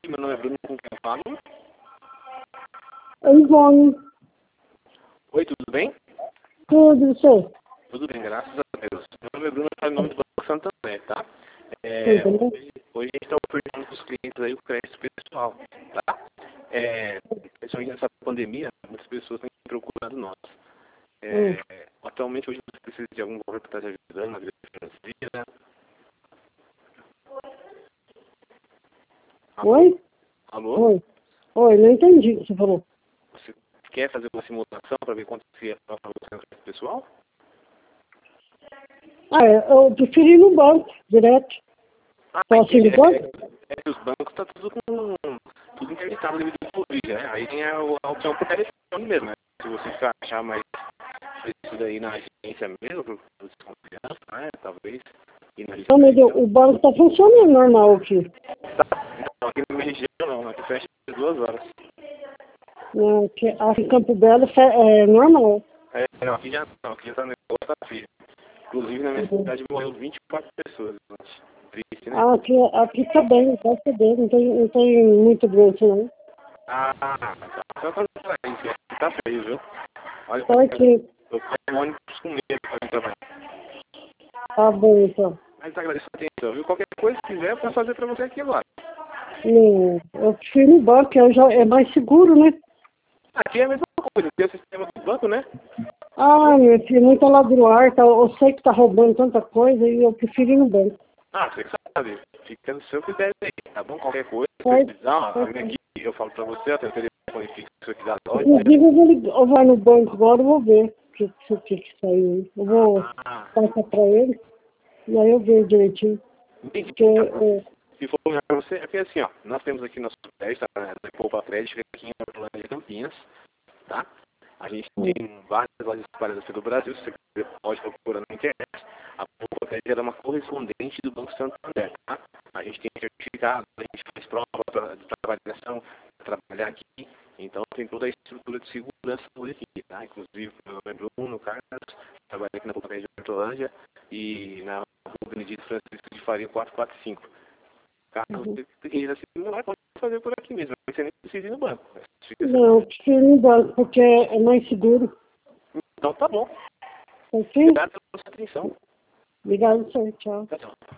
meu nome é Bruno, com quem eu falo? Ivone. Oi, tudo bem? Tudo, sei. Tudo bem, graças a Deus. Meu nome é Bruno, eu falo em nome do Banco Santander, tá? Tudo bem? Hoje a gente está oferecendo para os clientes aí o crédito pessoal, tá? Principalmente nessa pandemia, muitas pessoas têm procurado nós. Atualmente, hoje você precisa de algum valor que está te ajudando na vida financeira? Oi? Alô? Oi. Oi, não entendi o que você falou. Você quer fazer uma simulação para ver quanto que é para você no crédito pessoal? Eu prefiro ir no banco, direto. Posso ir no banco? Que os bancos estão tudo interditado devido ao Covid, né? Aí tem a opção por telefone mesmo, né? Se você achar mais isso daí na agência mesmo, por desconfiança, né? Talvez. Ir na Não, mas agência. o banco está funcionando normal aqui. Não, aqui na minha região não, aqui fecha às 2 horas. Não, aqui em Campo Belo é normal. Não, aqui já tá negócio, tá frio. Inclusive na minha cidade morreu 24 pessoas ontem. Triste, né? Aqui tá bem, graças a Deus, não tem muito doença, não. Tá. Então tá pra isso, tá feio, viu? Olha, Só aqui. eu pego um ônibus com medo pra vir trabalhar. Tá bom, então. Mas agradeço a atenção, viu? Qualquer coisa que quiser, eu posso fazer pra você aqui agora. Não, eu prefiro ir no banco, que é mais seguro, né? Aqui é a mesma coisa, tem o sistema do banco, né? Meu filho, muita ladroar, eu sei que tá roubando tanta coisa e eu prefiro ir no banco. Você que sabe. Fica no seu critério aí, tá bom? Qualquer coisa, se Pode, você precisar, pode. vem aqui, eu falo pra você, eu tenho o telefone fixo se você quiser da loja. Inclusive, eu vou no banco agora, eu vou ver o que saiu. Eu vou passar pra ele e aí eu vejo direitinho. Entendi. Porque, Se for melhor pra você, é porque assim, ó, nós temos aqui nosso prédio, tá? Na Poupa Prédio, fica aqui em Hortolândia, Campinas, tá? A gente tem várias lojas espalhadas pelo Brasil, se você pode procurar na internet. A Poupa Prédio era uma correspondente do Banco Santander, tá? A gente tem certificado, a gente faz prova de trabalhação, para trabalhar aqui. Então tem toda a estrutura de segurança por aqui, tá? Inclusive, meu nome é Bruno Carlos, trabalho aqui na Poupa Prédio de Hortolândia e na Rua Benedito Francisco de Faria 445. Caso você queira se mudar, pode fazer por aqui mesmo. Você nem precisa ir no banco. não, eu prefiro ir no banco porque é mais seguro. Então tá bom. Ok? Obrigado pela sua atenção. Obrigado, senhor. Tchau. Tchau, tchau.